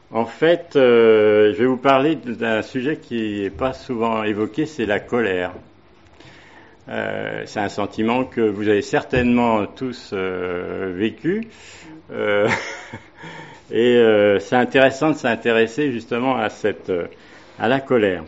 En fait, je vais vous parler d'un sujet qui n'est pas souvent évoqué, c'est la colère. C'est un sentiment que vous avez certainement tous vécu. Euh, c'est intéressant de s'intéresser justement à la colère.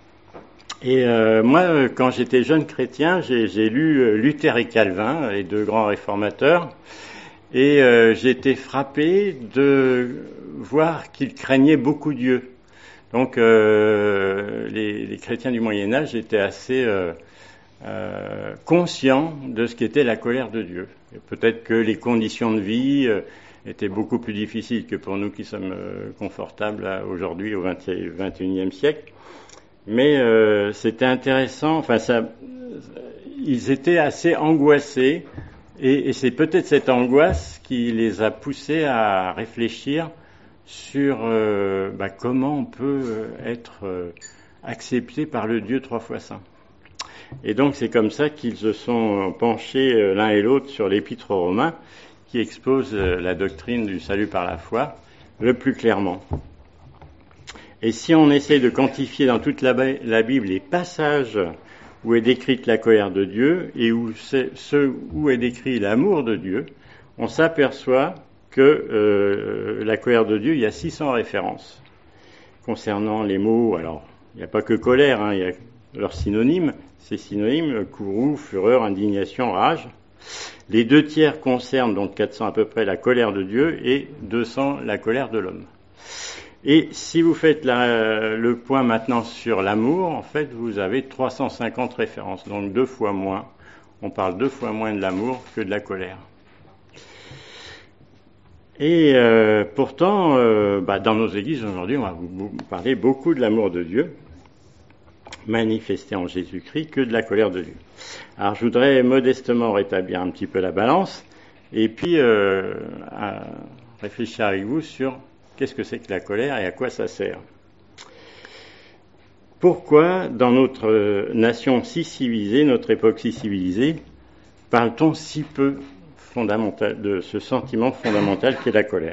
Moi, quand j'étais jeune chrétien, j'ai lu Luther et Calvin, les deux grands réformateurs, et j'ai été frappé de voir qu'ils craignaient beaucoup Dieu. Donc, les chrétiens du Moyen Âge étaient assez conscients de ce qu'était la colère de Dieu. Et peut-être que les conditions de vie étaient beaucoup plus difficiles que pour nous qui sommes confortables aujourd'hui au XXIe siècle. Mais c'était intéressant. Ils étaient assez angoissés, et c'est peut-être cette angoisse qui les a poussés à réfléchir sur comment on peut être accepté par le Dieu trois fois saint. Et donc c'est comme ça qu'ils se sont penchés l'un et l'autre sur l'Épître aux Romains, qui expose la doctrine du salut par la foi le plus clairement. Et si on essaie de quantifier dans toute la Bible les passages où est décrite la colère de Dieu et ceux où est décrit l'amour de Dieu, on s'aperçoit que la colère de Dieu, il y a 600 références. Concernant les mots, alors, il n'y a pas que colère, il y a leurs synonymes. Ces synonymes, courroux, fureur, indignation, rage. Les 2/3 concernent, donc 400 à peu près, la colère de Dieu et 200 la colère de l'homme. Et si vous faites le point maintenant sur l'amour, en fait, vous avez 350 références, donc 2 fois moins. On parle 2 fois moins de l'amour que de la colère. Et pourtant, dans nos églises aujourd'hui, on va vous parler beaucoup de l'amour de Dieu, manifesté en Jésus-Christ, que de la colère de Dieu. Alors je voudrais modestement rétablir un petit peu la balance, et puis réfléchir avec vous sur qu'est-ce que c'est que la colère et à quoi ça sert. Pourquoi, dans notre nation si civilisée, notre époque si civilisée, parle-t-on si peu de ce sentiment fondamental qu'est la colère?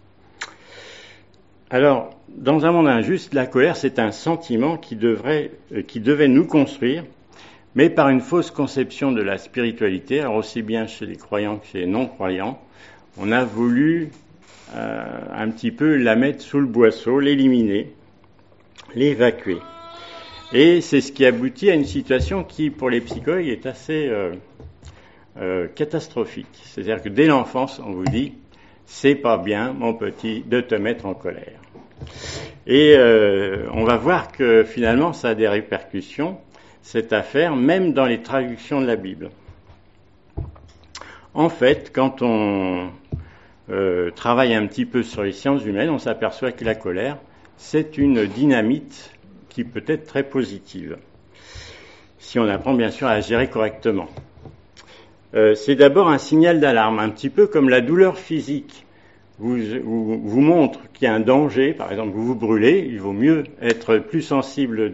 Alors, dans un monde injuste, la colère, c'est un sentiment qui devait nous construire, mais par une fausse conception de la spiritualité, alors aussi bien chez les croyants que chez les non-croyants, on a voulu un petit peu la mettre sous le boisseau, l'éliminer, l'évacuer. Et c'est ce qui aboutit à une situation qui, pour les psychologues, est assez catastrophique. C'est-à-dire que dès l'enfance, on vous dit « c'est pas bien, mon petit, de te mettre en colère ». Et on va voir que finalement, ça a des répercussions, cette affaire, même dans les traductions de la Bible. En fait, quand on travaille un petit peu sur les sciences humaines, on s'aperçoit que la colère, c'est une dynamite qui peut être très positive, si on apprend bien sûr à la gérer correctement. C'est d'abord un signal d'alarme, un petit peu comme la douleur physique vous montre qu'il y a un danger, par exemple vous vous brûlez, il vaut mieux être plus sensible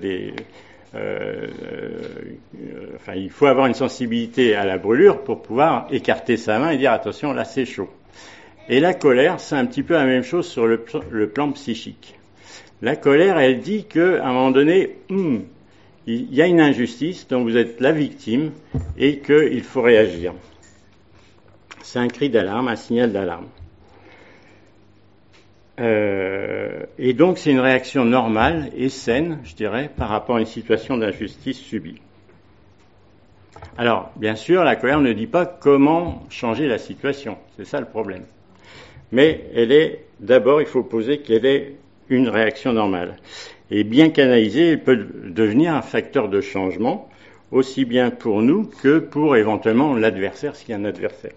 il faut avoir une sensibilité à la brûlure pour pouvoir écarter sa main et dire attention, là c'est chaud. Et la colère, c'est un petit peu la même chose sur le plan psychique. La colère, elle dit qu'à un moment donné, il y a une injustice dont vous êtes la victime et qu'il faut réagir. C'est un cri d'alarme, un signal d'alarme. Et donc c'est une réaction normale et saine, je dirais, par rapport à une situation d'injustice subie. Alors, bien sûr, la colère ne dit pas comment changer la situation, c'est ça le problème. Mais d'abord, il faut poser qu'elle est une réaction normale. Et bien canalisée, elle peut devenir un facteur de changement, aussi bien pour nous que pour éventuellement l'adversaire, s'il y a un adversaire.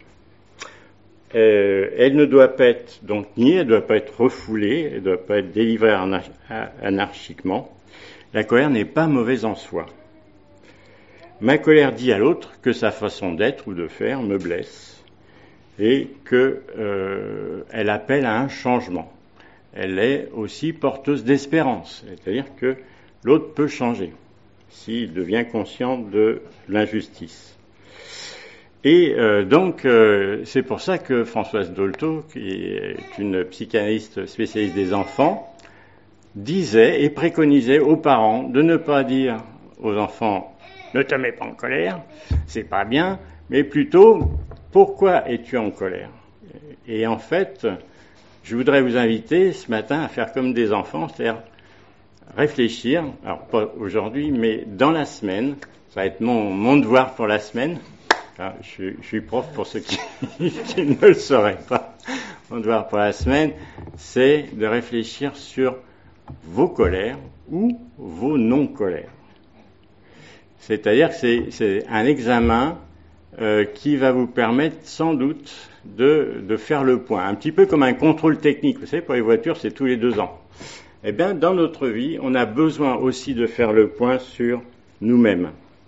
Elle ne doit pas être donc niée, elle ne doit pas être refoulée, elle ne doit pas être délivrée anarchiquement. La colère n'est pas mauvaise en soi. Ma colère dit à l'autre que sa façon d'être ou de faire me blesse et qu'elle appelle à un changement. Elle est aussi porteuse d'espérance, c'est-à-dire que l'autre peut changer s'il devient conscient de l'injustice. Et donc, c'est pour ça que Françoise Dolto, qui est une psychanalyste spécialiste des enfants, disait et préconisait aux parents de ne pas dire aux enfants « ne te mets pas en colère, c'est pas bien », mais plutôt « pourquoi es-tu en colère ?» Et en fait, je voudrais vous inviter ce matin à faire comme des enfants, c'est-à-dire réfléchir, alors pas aujourd'hui, mais dans la semaine, ça va être mon devoir pour la semaine. Ah, je suis prof pour ceux qui ne le sauraient pas. Mon devoir pour la semaine, c'est de réfléchir sur vos colères ou vos non-colères. C'est-à-dire que c'est un examen qui va vous permettre sans doute de faire le point. Un petit peu comme un contrôle technique. Vous savez, pour les voitures, c'est tous les 2 ans. Eh bien, dans notre vie, on a besoin aussi de faire le point sur nous-mêmes.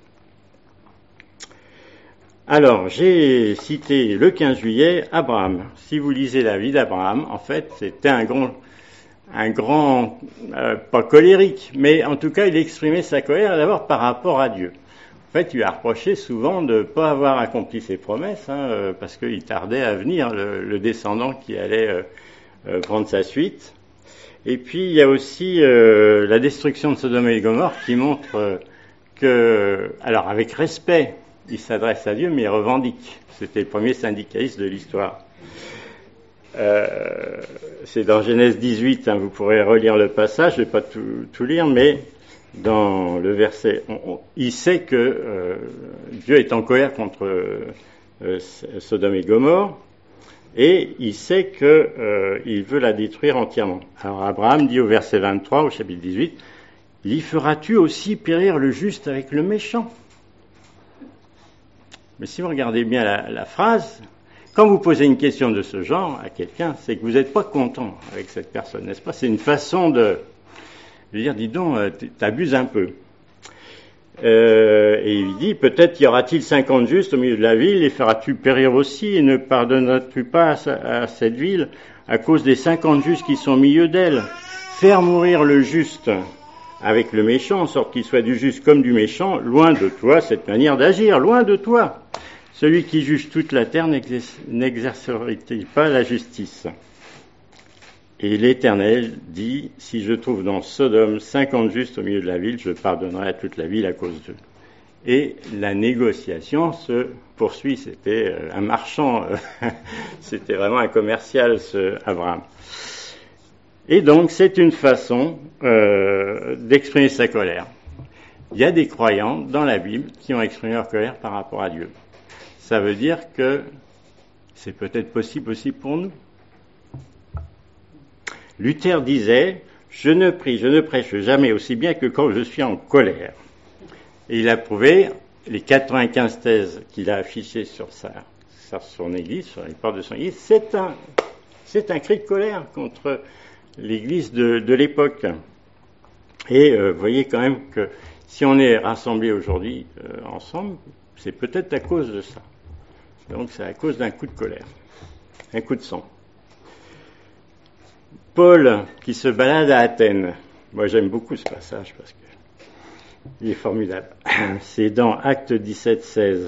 Alors, j'ai cité le 15 juillet Abraham. Si vous lisez la vie d'Abraham, en fait, c'était un grand, pas colérique, mais en tout cas, il exprimait sa colère d'abord par rapport à Dieu. En fait, il lui a reproché souvent de ne pas avoir accompli ses promesses, parce qu'il tardait à venir, le descendant qui allait prendre sa suite. Et puis, il y a aussi la destruction de Sodome et Gomorrhe qui montre que, alors avec respect, il s'adresse à Dieu, mais il revendique. C'était le premier syndicaliste de l'histoire. C'est dans Genèse 18, vous pourrez relire le passage, je ne vais pas tout lire, mais dans le verset, il sait que Dieu est en colère contre Sodome et Gomorrhe, et il sait qu'il veut la détruire entièrement. Alors Abraham dit au verset 23, au chapitre 18, « Y feras-tu aussi périr le juste avec le méchant ?» Mais si vous regardez bien la phrase, quand vous posez une question de ce genre à quelqu'un, c'est que vous n'êtes pas content avec cette personne, n'est-ce pas? C'est une façon de dire, dis donc, t'abuses un peu. Et il dit, peut-être y aura-t-il 50 justes au milieu de la ville, les feras-tu périr aussi, et ne pardonneras-tu pas à cette ville à cause des 50 justes qui sont au milieu d'elle? Faire mourir le juste avec le méchant, en sorte qu'il soit du juste comme du méchant, loin de toi cette manière d'agir, loin de toi. Celui qui juge toute la terre n'exercerait-il pas la justice? Et l'Éternel dit, si je trouve dans Sodome 50 justes au milieu de la ville, je pardonnerai à toute la ville à cause d'eux. Et la négociation se poursuit. C'était un marchand, c'était vraiment un commercial, ce Abraham. Et donc, c'est une façon d'exprimer sa colère. Il y a des croyants dans la Bible qui ont exprimé leur colère par rapport à Dieu. Ça veut dire que c'est peut-être possible aussi pour nous. Luther disait, je ne prie, je ne prêche jamais aussi bien que quand je suis en colère. Et il a prouvé, les 95 thèses qu'il a affichées sur son église, sur les portes de son église, c'est un cri de colère contre l'église de l'époque. Et vous voyez quand même que si on est rassemblés aujourd'hui ensemble, c'est peut-être à cause de ça. Donc c'est à cause d'un coup de colère, un coup de sang. Paul qui se balade à Athènes. Moi j'aime beaucoup ce passage parce qu'il est formidable. C'est dans Actes 17-16.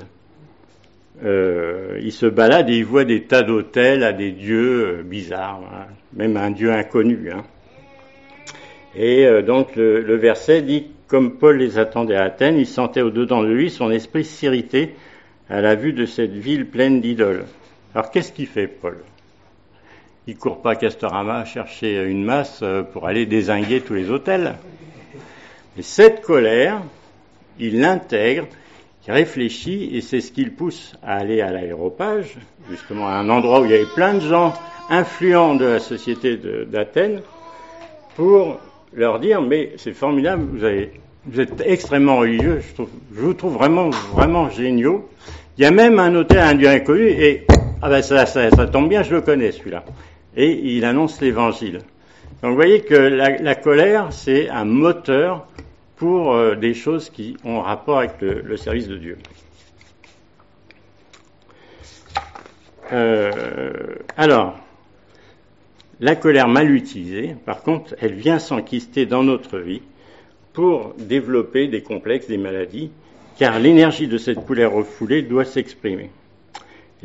Il se balade et il voit des tas d'autels à des dieux bizarres, hein, même un dieu inconnu. Hein. Et donc le verset dit, comme Paul les attendait à Athènes, il sentait au-dedans de lui son esprit s'irriter à la vue de cette ville pleine d'idoles. Alors qu'est-ce qu'il fait, Paul? Il court pas à Castorama chercher une masse pour aller dézinguer tous les autels. Et cette colère, il l'intègre, il réfléchit, et c'est ce qui le pousse à aller à l'Aréopage, justement à un endroit où il y avait plein de gens influents de la société d'Athènes, pour leur dire, mais c'est formidable, vous êtes extrêmement religieux, je vous trouve vraiment, vraiment géniaux. Il y a même un autel à un dieu inconnu, et ça tombe bien, je le connais celui-là. Et il annonce l'évangile. Donc vous voyez que la colère, c'est un moteur pour des choses qui ont rapport avec le service de Dieu. Alors, la colère mal utilisée, par contre, elle vient s'enquister dans notre vie pour développer des complexes, des maladies, car l'énergie de cette colère refoulée doit s'exprimer.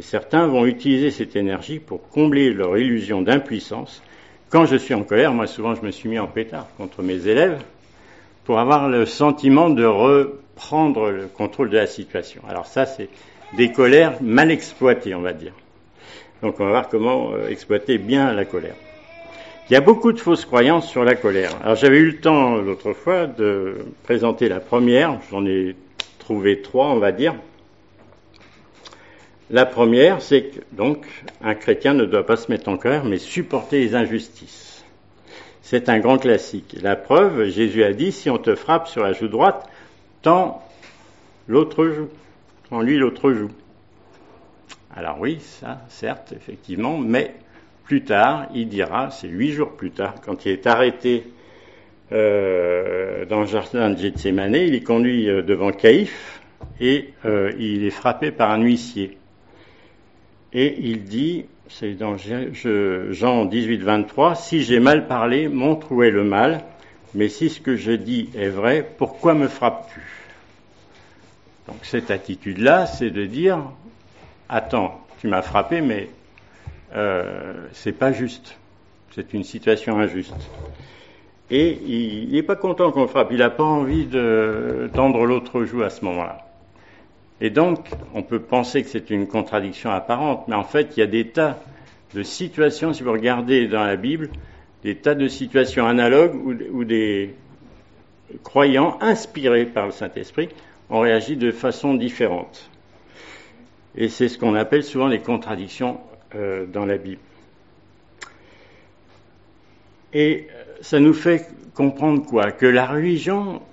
Et certains vont utiliser cette énergie pour combler leur illusion d'impuissance. Quand je suis en colère, moi souvent je me suis mis en pétard contre mes élèves pour avoir le sentiment de reprendre le contrôle de la situation. Alors ça, c'est des colères mal exploitées, on va dire. Donc on va voir comment exploiter bien la colère. Il y a beaucoup de fausses croyances sur la colère. Alors j'avais eu le temps l'autre fois de présenter la première, j'en ai trouvé 3, on va dire. La première, c'est que donc un chrétien ne doit pas se mettre en colère, mais supporter les injustices. C'est un grand classique. La preuve, Jésus a dit, si on te frappe sur la joue droite, tends l'autre joue, tends-lui l'autre joue. Alors oui, ça, certes, effectivement, mais plus tard, il dira, c'est 8 jours plus tard, quand il est arrêté dans le jardin de Gethsémane, il est conduit devant Caïphe et il est frappé par un huissier. Et il dit, c'est dans Jean 18, 23, « Si j'ai mal parlé, montre où est le mal, mais si ce que je dis est vrai, pourquoi me frappes-tu » Donc cette attitude-là, c'est de dire, « Attends, tu m'as frappé, mais c'est pas juste. C'est une situation injuste. » Et il n'est pas content qu'on le frappe, il n'a pas envie de tendre l'autre joue à ce moment-là. Et donc, on peut penser que c'est une contradiction apparente, mais en fait, il y a des tas de situations, si vous regardez dans la Bible, des tas de situations analogues où des croyants inspirés par le Saint-Esprit ont réagi de façon différente. Et c'est ce qu'on appelle souvent les contradictions dans la Bible. Et ça nous fait comprendre quoi ? Que la religion,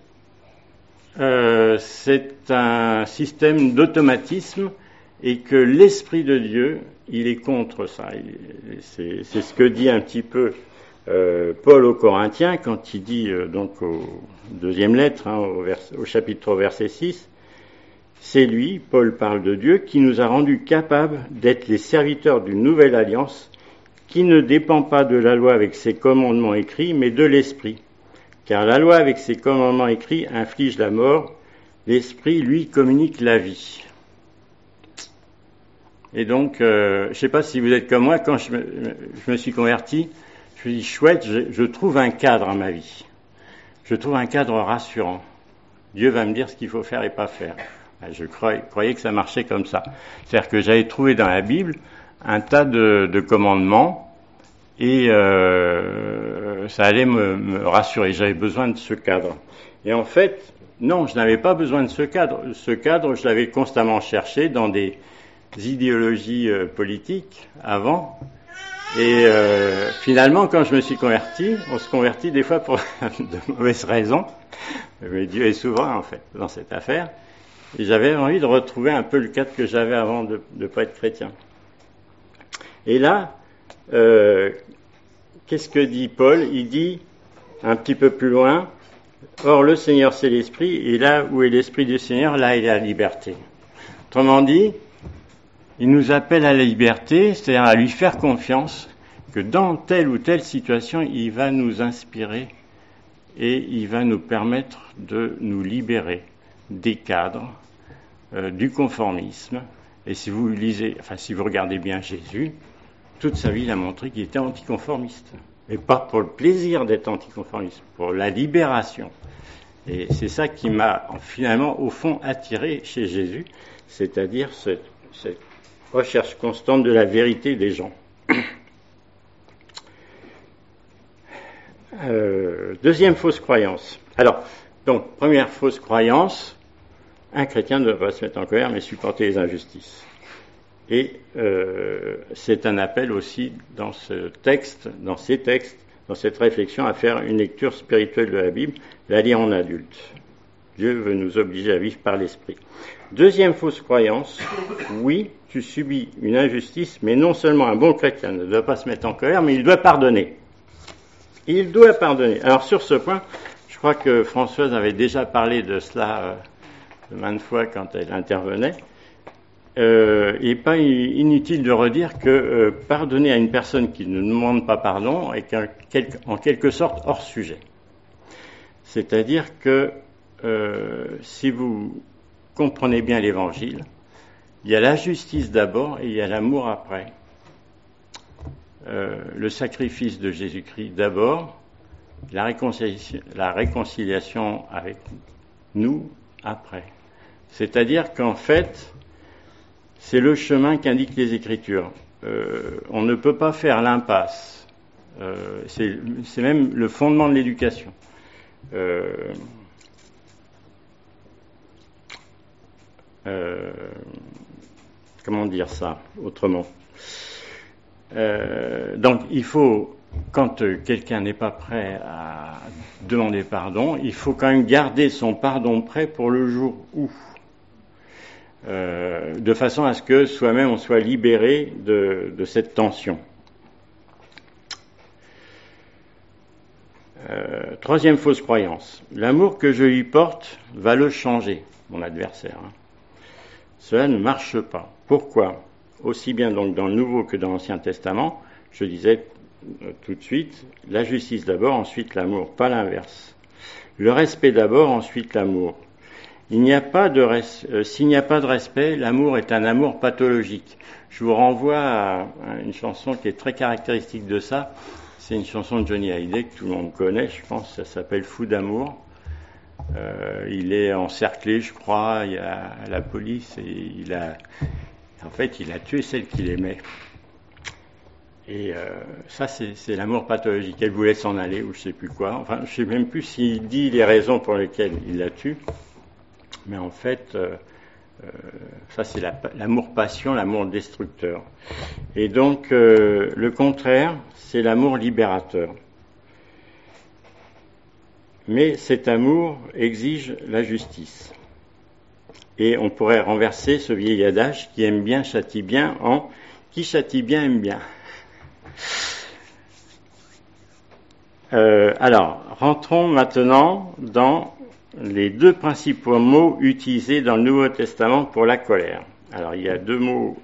c'est un système d'automatisme et que l'Esprit de Dieu, il est contre ça. C'est ce que dit un petit peu Paul aux Corinthiens quand il dit, donc au deuxième lettre, au chapitre 3, verset 6, c'est lui, Paul parle de Dieu, qui nous a rendus capables d'être les serviteurs d'une nouvelle alliance qui ne dépend pas de la loi avec ses commandements écrits, mais de l'Esprit. Car la loi avec ses commandements écrits inflige la mort, l'Esprit, lui, communique la vie. Et donc, je ne sais pas si vous êtes comme moi, quand je me suis converti, je me dis, chouette, je trouve un cadre à ma vie. Je trouve un cadre rassurant. Dieu va me dire ce qu'il faut faire et pas faire. Je croyais que ça marchait comme ça. C'est-à-dire que j'avais trouvé dans la Bible un tas de commandements et ça allait me rassurer. J'avais besoin de ce cadre. Et en fait, non, je n'avais pas besoin de ce cadre. Ce cadre, je l'avais constamment cherché dans des idéologies politiques avant. Et finalement, quand je me suis converti, on se convertit des fois pour de mauvaises raisons. Mais Dieu est souverain, en fait, dans cette affaire. Et j'avais envie de retrouver un peu le cadre que j'avais avant de ne pas être chrétien. Et là, qu'est-ce que dit Paul ? Il dit, un petit peu plus loin, « Or le Seigneur c'est l'Esprit, et là où est l'Esprit du Seigneur, là il y a la liberté. » Autrement dit, il nous appelle à la liberté, c'est-à-dire à lui faire confiance, que dans telle ou telle situation, il va nous inspirer et il va nous permettre de nous libérer des cadres, du conformisme. Et si vous regardez bien Jésus, toute sa vie, il a montré qu'il était anticonformiste. Mais pas pour le plaisir d'être anticonformiste, pour la libération. Et c'est ça qui m'a finalement, au fond, attiré chez Jésus, c'est-à-dire cette recherche constante de la vérité des gens. Deuxième fausse croyance. Alors, donc, première fausse croyance, un chrétien ne doit pas se mettre en colère, mais supporter les injustices. Et c'est un appel aussi dans ces textes, dans cette réflexion, à faire une lecture spirituelle de la Bible, la lire en adulte. Dieu veut nous obliger à vivre par l'Esprit. Deuxième fausse croyance, oui, tu subis une injustice, mais non seulement un bon chrétien ne doit pas se mettre en colère, mais il doit pardonner. Il doit pardonner. Alors sur ce point, je crois que Françoise avait déjà parlé de cela maintes fois quand elle intervenait. Il n'est pas inutile de redire que pardonner à une personne qui ne nous demande pas pardon est en quelque sorte hors sujet. C'est-à-dire que si vous comprenez bien l'Évangile, il Il y a la justice d'abord et il y a l'amour après. Le sacrifice de Jésus-Christ d'abord, la réconciliation avec nous après. C'est-à-dire qu'en fait, c'est le chemin qu'indiquent les Écritures. On ne peut pas faire l'impasse. C'est même le fondement de l'éducation. Comment dire ça autrement ? Donc il faut, quand quelqu'un n'est pas prêt à demander pardon, il faut quand même garder son pardon prêt pour le jour où, de façon à ce que soi-même on soit libéré de cette tension. Troisième fausse croyance. L'amour que je lui porte va le changer, mon adversaire. Cela ne marche pas. Pourquoi ? Aussi bien donc dans le Nouveau que dans l'Ancien Testament, je disais tout de suite, la justice d'abord, ensuite l'amour, pas l'inverse. Le respect d'abord, ensuite l'amour. S'il n'y a pas de respect, l'amour est un amour pathologique. Je vous renvoie à une chanson qui est très caractéristique de ça. C'est une chanson de Johnny Hallyday que tout le monde connaît, je pense, ça s'appelle Fou d'amour. Il est encerclé, je crois, il y a la police et il a tué celle qu'il aimait. Et ça, c'est l'amour pathologique. Elle voulait s'en aller ou je sais plus quoi. Enfin, je sais même plus s'il dit les raisons pour lesquelles il la tue. Mais en fait, ça c'est l'amour-passion, l'amour destructeur. Et donc, le contraire, c'est l'amour libérateur. Mais cet amour exige la justice. Et on pourrait renverser ce vieil adage qui aime bien châtie bien en qui châtie bien aime bien. Alors, rentrons maintenant dans les deux principaux mots utilisés dans le Nouveau Testament pour la colère. Alors, il y a deux mots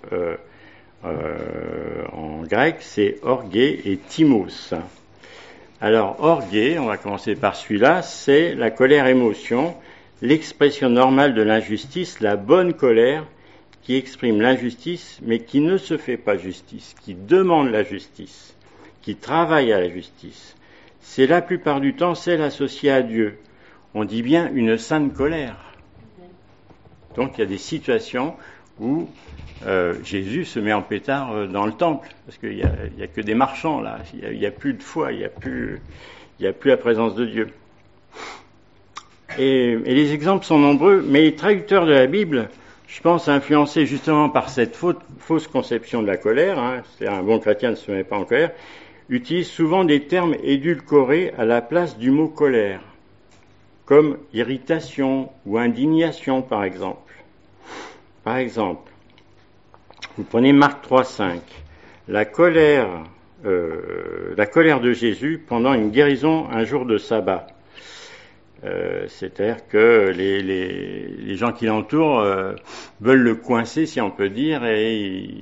en grec, c'est orgué et timos. Alors, orgué, on va commencer par celui-là, c'est la colère-émotion, l'expression normale de l'injustice, la bonne colère qui exprime l'injustice, mais qui ne se fait pas justice, qui demande la justice, qui travaille à la justice. C'est la plupart du temps celle associée à Dieu. On dit bien une sainte colère. Donc il y a des situations où Jésus se met en pétard dans le temple, parce qu'il y a que des marchands là, il y a plus de foi, il y a plus la présence de Dieu. Et les exemples sont nombreux, mais les traducteurs de la Bible, je pense influencés justement par cette fausse conception de la colère, c'est-à-dire un bon chrétien ne se met pas en colère, utilisent souvent des termes édulcorés à la place du mot colère, comme irritation ou indignation par exemple. Par exemple, vous prenez Marc 3,5, la colère de Jésus pendant une guérison un jour de sabbat. C'est-à-dire que les gens qui l'entourent veulent le coincer, si on peut dire, et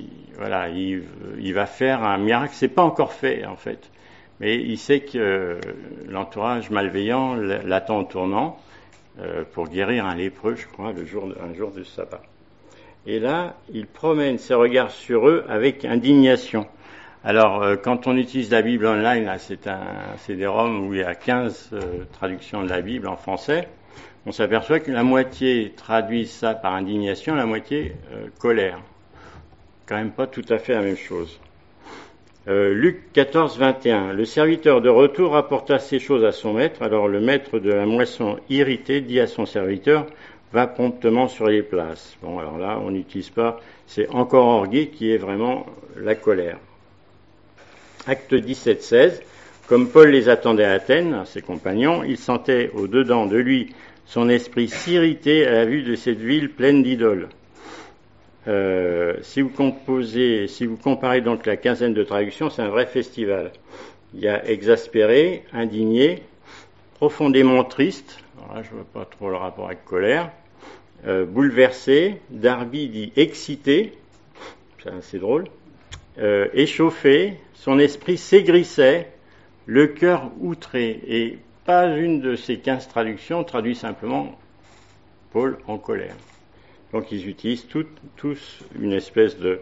il va faire un miracle. C'est pas encore fait en fait, mais il sait que l'entourage malveillant l'attend au tournant pour guérir un lépreux, je crois, un jour du sabbat. Et là, il promène ses regards sur eux avec indignation. Alors, quand on utilise la Bible online, là, c'est un CD-ROM où il y a 15 traductions de la Bible en français, on s'aperçoit que la moitié traduit ça par indignation, la moitié colère. Quand même pas tout à fait la même chose. Luc 14, 21. Le serviteur de retour rapporta ces choses à son maître. Alors le maître de la moisson irrité dit à son serviteur, va promptement sur les places. Bon, alors là, on n'utilise pas, c'est encore orgueil qui est vraiment la colère. Acte 17, 16. Comme Paul les attendait à Athènes, ses compagnons, il sentait au-dedans de lui son esprit s'irriter à la vue de cette ville pleine d'idoles. Si vous comparez donc la quinzaine de traductions, c'est un vrai festival. Il y a exaspéré, indigné, profondément triste, alors là je ne vois pas trop le rapport avec colère, bouleversé, Darby dit excité, c'est assez drôle, échauffé, son esprit s'aigrissait, le cœur outré, et pas une de ces 15 traductions traduit simplement Paul en colère. Donc ils utilisent tous une espèce de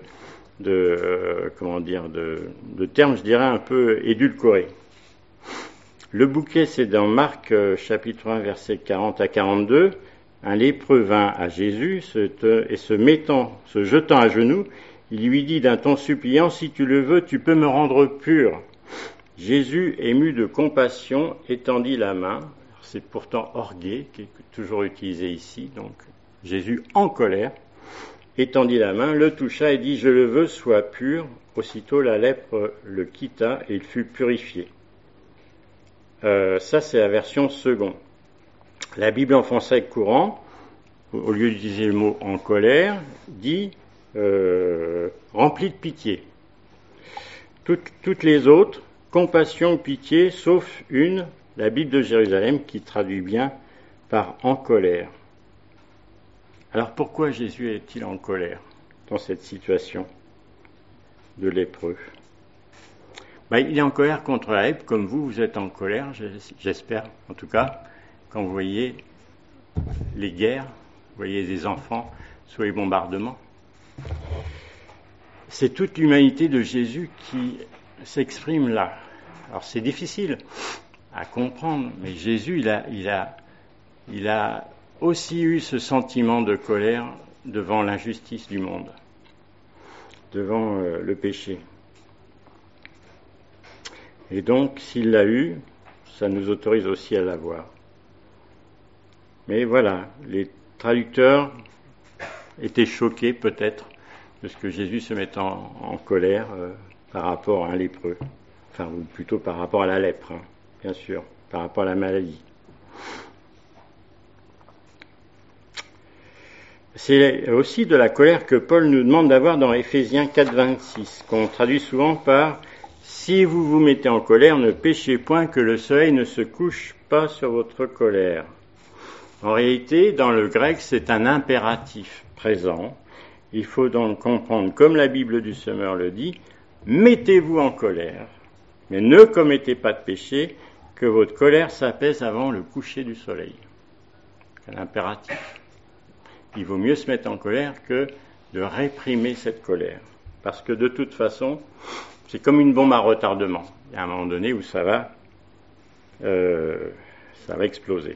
terme, je dirais, un peu édulcoré. Le bouquet, c'est dans Marc chapitre 1, versets 40 à 42. Un lépreux vint à Jésus et se jetant à genoux, il lui dit d'un ton suppliant, « Si tu le veux, tu peux me rendre pur. » Jésus, ému de compassion, étendit la main. C'est pourtant orgué, qui est toujours utilisé ici. Donc Jésus, en colère, étendit la main, le toucha et dit « Je le veux, sois pur. » Aussitôt la lèpre le quitta et il fut purifié. Ça, c'est la version seconde. La Bible en français courant, au lieu d'utiliser le mot « en colère », dit « rempli de pitié ». Toutes les autres, compassion, pitié, sauf une, la Bible de Jérusalem, qui traduit bien par « en colère ». Alors pourquoi Jésus est-il en colère dans cette situation de lépreux ? Il est en colère contre la lèpre, comme vous êtes en colère, j'espère, en tout cas, quand vous voyez les guerres, vous voyez des enfants sous les bombardements. C'est toute l'humanité de Jésus qui s'exprime là. Alors c'est difficile à comprendre, mais Jésus, il a aussi eu ce sentiment de colère devant l'injustice du monde, devant le péché. Et donc, s'il l'a eu, ça nous autorise aussi à l'avoir. Mais voilà, les traducteurs étaient choqués peut-être de ce que Jésus se mette en colère par rapport à un lépreux. Enfin, ou plutôt par rapport à la lèpre, bien sûr, par rapport à la maladie. C'est aussi de la colère que Paul nous demande d'avoir dans Éphésiens 4, 26, qu'on traduit souvent par « Si vous vous mettez en colère, ne péchez point que le soleil ne se couche pas sur votre colère. » En réalité, dans le grec, c'est un impératif présent. Il faut donc comprendre, comme la Bible du Semeur le dit, « Mettez-vous en colère, mais ne commettez pas de péché, que votre colère s'apaise avant le coucher du soleil. » C'est un impératif. Il vaut mieux se mettre en colère que de réprimer cette colère. Parce que de toute façon, c'est comme une bombe à retardement. Il y a un moment donné où ça va exploser.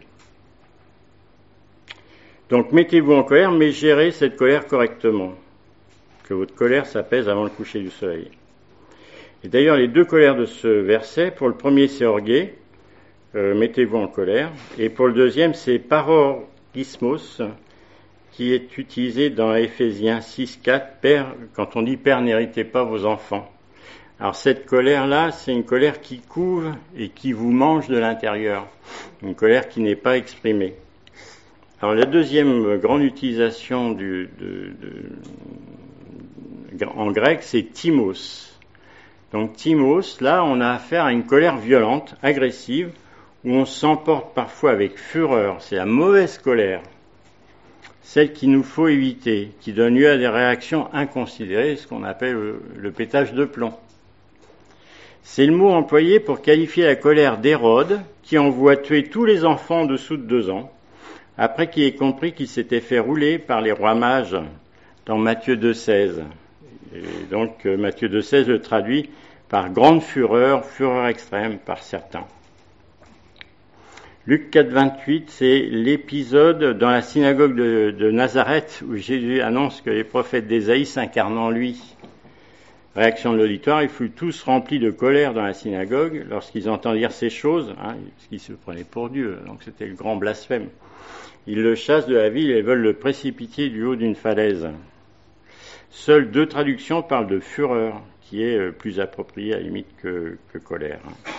Donc mettez-vous en colère, mais gérez cette colère correctement. Que votre colère s'apaise avant le coucher du soleil. Et d'ailleurs, les deux colères de ce verset, pour le premier c'est orgué, mettez-vous en colère, et pour le deuxième c'est parorgismos, qui est utilisé dans Éphésiens 6, 4, Père, quand on dit « Père, n'héritez pas vos enfants ». Alors cette colère-là, c'est une colère qui couve et qui vous mange de l'intérieur, une colère qui n'est pas exprimée. Alors la deuxième grande utilisation en grec, c'est timos. Donc timos, là, on a affaire à une colère violente, agressive, où on s'emporte parfois avec fureur, c'est la mauvaise colère. Celle qu'il nous faut éviter, qui donne lieu à des réactions inconsidérées, ce qu'on appelle le pétage de plomb. C'est le mot employé pour qualifier la colère d'Hérode, qui envoie tuer tous les enfants en dessous de 2 ans, après qu'il ait compris qu'il s'était fait rouler par les rois mages dans Matthieu 2,16. Et donc Matthieu 2,16 le traduit par grande fureur, fureur extrême par certains. Luc 4, 28, c'est l'épisode dans la synagogue de Nazareth où Jésus annonce que les prophètes d'Ésaïe s'incarnent en lui. Réaction de l'auditoire, ils furent tous remplis de colère dans la synagogue lorsqu'ils entendirent ces choses, parce qu'ils se prenaient pour Dieu, donc c'était le grand blasphème. Ils le chassent de la ville et veulent le précipiter du haut d'une falaise. Seules 2 traductions parlent de fureur, qui est plus appropriée à la limite que colère.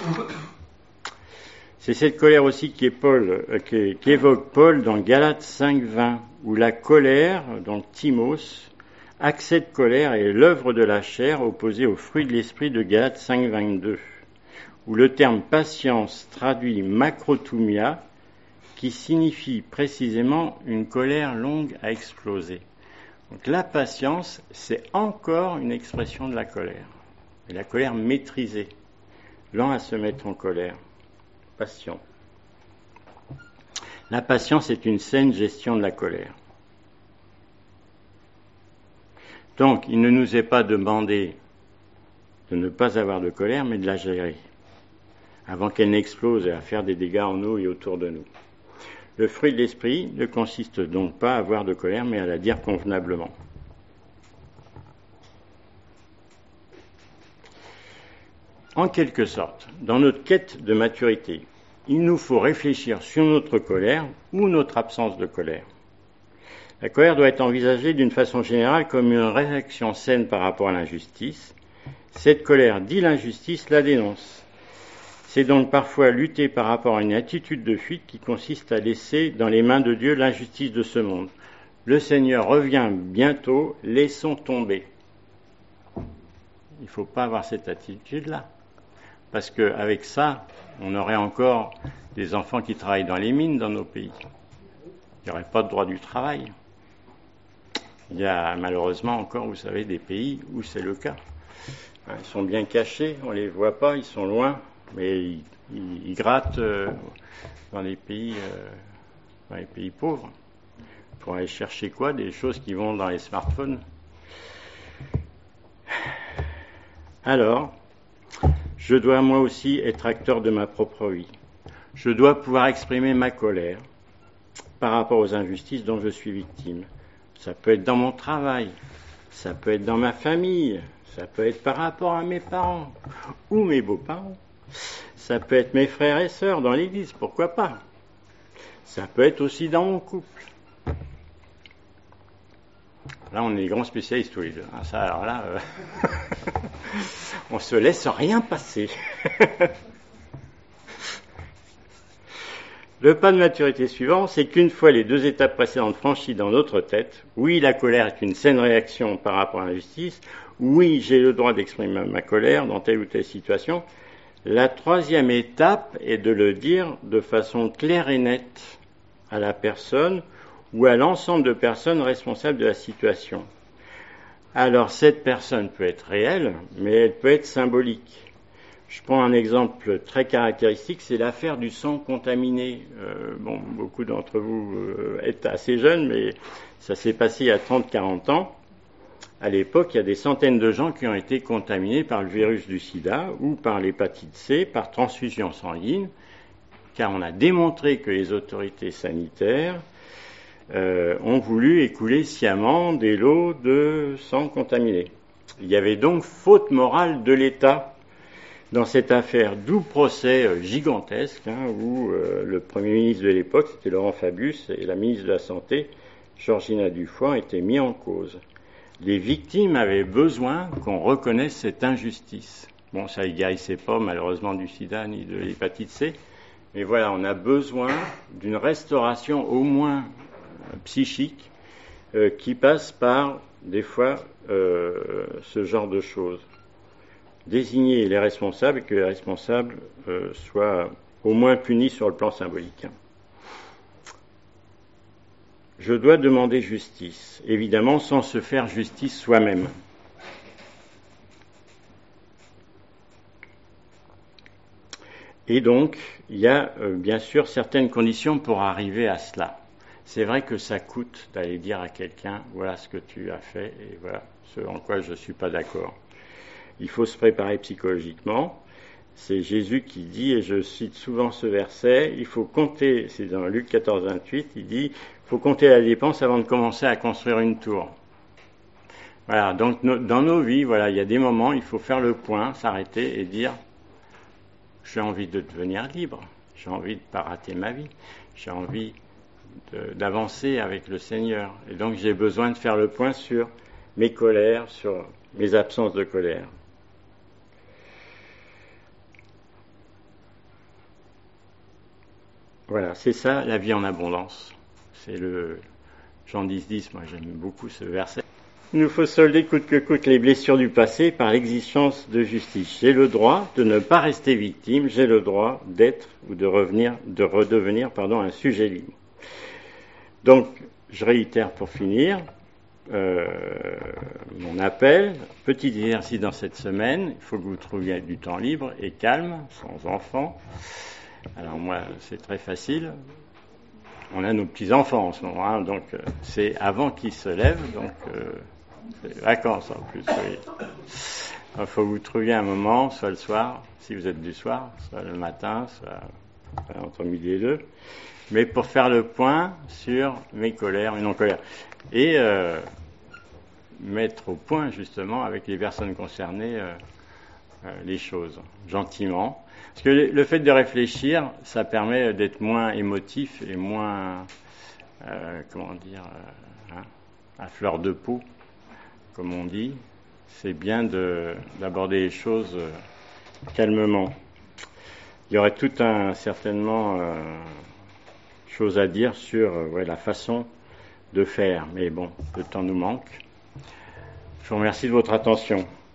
C'est cette colère aussi qu'évoque Paul dans Galates 5, 20, où la colère, donc timos, accès de colère est l'œuvre de la chair opposée au fruit de l'esprit de Galates 5, 22, où le terme patience traduit makrothumia, qui signifie précisément une colère longue à exploser. Donc la patience, c'est encore une expression de la colère, et la colère maîtrisée, lent à se mettre en colère. Patient. La patience est une saine gestion de la colère. Donc, il ne nous est pas demandé de ne pas avoir de colère, mais de la gérer, avant qu'elle n'explose et à faire des dégâts en nous et autour de nous. Le fruit de l'esprit ne consiste donc pas à avoir de colère, mais à la dire convenablement. En quelque sorte, dans notre quête de maturité, il nous faut réfléchir sur notre colère ou notre absence de colère. La colère doit être envisagée d'une façon générale comme une réaction saine par rapport à l'injustice. Cette colère dit l'injustice, la dénonce. C'est donc parfois lutter par rapport à une attitude de fuite qui consiste à laisser dans les mains de Dieu l'injustice de ce monde. Le Seigneur revient bientôt, laissons tomber. Il ne faut pas avoir cette attitude-là. Parce qu'avec ça, on aurait encore des enfants qui travaillent dans les mines dans nos pays. Il n'y aurait pas de droit du travail. Il y a malheureusement encore, vous savez, des pays où c'est le cas. Ils sont bien cachés, on ne les voit pas, ils sont loin, mais ils grattent dans les pays pauvres. Pour aller chercher quoi? Des choses qui vont dans les smartphones. Alors, je dois moi aussi être acteur de ma propre vie. Je dois pouvoir exprimer ma colère par rapport aux injustices dont je suis victime. Ça peut être dans mon travail, ça peut être dans ma famille, ça peut être par rapport à mes parents ou mes beaux-parents. Ça peut être mes frères et sœurs dans l'église, pourquoi pas. Ça peut être aussi dans mon couple. Là, on est les grands spécialistes tous les deux. Ça, alors là, on se laisse rien passer. Le pas de maturité suivant, c'est qu'une fois les deux étapes précédentes franchies dans notre tête, oui, la colère est une saine réaction par rapport à l'injustice, oui, j'ai le droit d'exprimer ma colère dans telle ou telle situation, la troisième étape est de le dire de façon claire et nette à la personne ou à l'ensemble de personnes responsables de la situation. Alors, cette personne peut être réelle, mais elle peut être symbolique. Je prends un exemple très caractéristique, c'est l'affaire du sang contaminé. Beaucoup d'entre vous êtes assez jeunes, mais ça s'est passé il y a 30-40 ans. À l'époque, il y a des centaines de gens qui ont été contaminés par le virus du sida ou par l'hépatite C, par transfusion sanguine, car on a démontré que les autorités sanitaires ont voulu écouler sciemment des lots de sang contaminé. Il y avait donc faute morale de l'État dans cette affaire, d'où procès gigantesque, où le Premier ministre de l'époque, c'était Laurent Fabius, et la ministre de la Santé, Georgina Dufoy, étaient mis en cause. Les victimes avaient besoin qu'on reconnaisse cette injustice. Bon, ça ne guérissait pas malheureusement du sida ni de l'hépatite C, mais voilà, on a besoin d'une restauration au moins psychique qui passe par, des fois, ce genre de choses. Désigner les responsables et que les responsables soient au moins punis sur le plan symbolique. Je dois demander justice, évidemment sans se faire justice soi-même. Et donc, il y a bien sûr certaines conditions pour arriver à cela. C'est vrai que ça coûte d'aller dire à quelqu'un « voilà ce que tu as fait et voilà ce en quoi je ne suis pas d'accord ». Il faut se préparer psychologiquement. C'est Jésus qui dit, et je cite souvent ce verset, il faut compter, c'est dans Luc 14, 28, il dit, il faut compter la dépense avant de commencer à construire une tour. Voilà, donc dans nos vies, voilà, il y a des moments, il faut faire le point, s'arrêter et dire, j'ai envie de devenir libre, j'ai envie de ne pas rater ma vie, j'ai envie d'avancer avec le Seigneur. Et donc j'ai besoin de faire le point sur mes colères, sur mes absences de colère. Voilà, c'est ça, la vie en abondance. C'est le Jean 10, moi j'aime beaucoup ce verset. Il nous faut solder coûte que coûte les blessures du passé par l'exigence de justice. J'ai le droit de ne pas rester victime, j'ai le droit d'être ou de redevenir un sujet libre. Donc, je réitère pour finir mon appel. Petit exercice dans cette semaine, il faut que vous trouviez du temps libre et calme, sans enfants. Alors moi, c'est très facile. On a nos petits-enfants en ce moment, donc c'est avant qu'ils se lèvent, donc C'est les vacances en plus, oui. Il faut que vous trouviez un moment, soit le soir, si vous êtes du soir, soit le matin, soit entre midi et deux, mais pour faire le point sur mes colères, mes non-colères. Et mettre au point, justement, avec les personnes concernées, les choses, gentiment. Parce que le fait de réfléchir, ça permet d'être moins émotif et moins, à fleur de peau, comme on dit. C'est bien d'aborder les choses calmement. Il y aurait certainement choses à dire sur la façon de faire, mais bon, le temps nous manque. Je vous remercie de votre attention.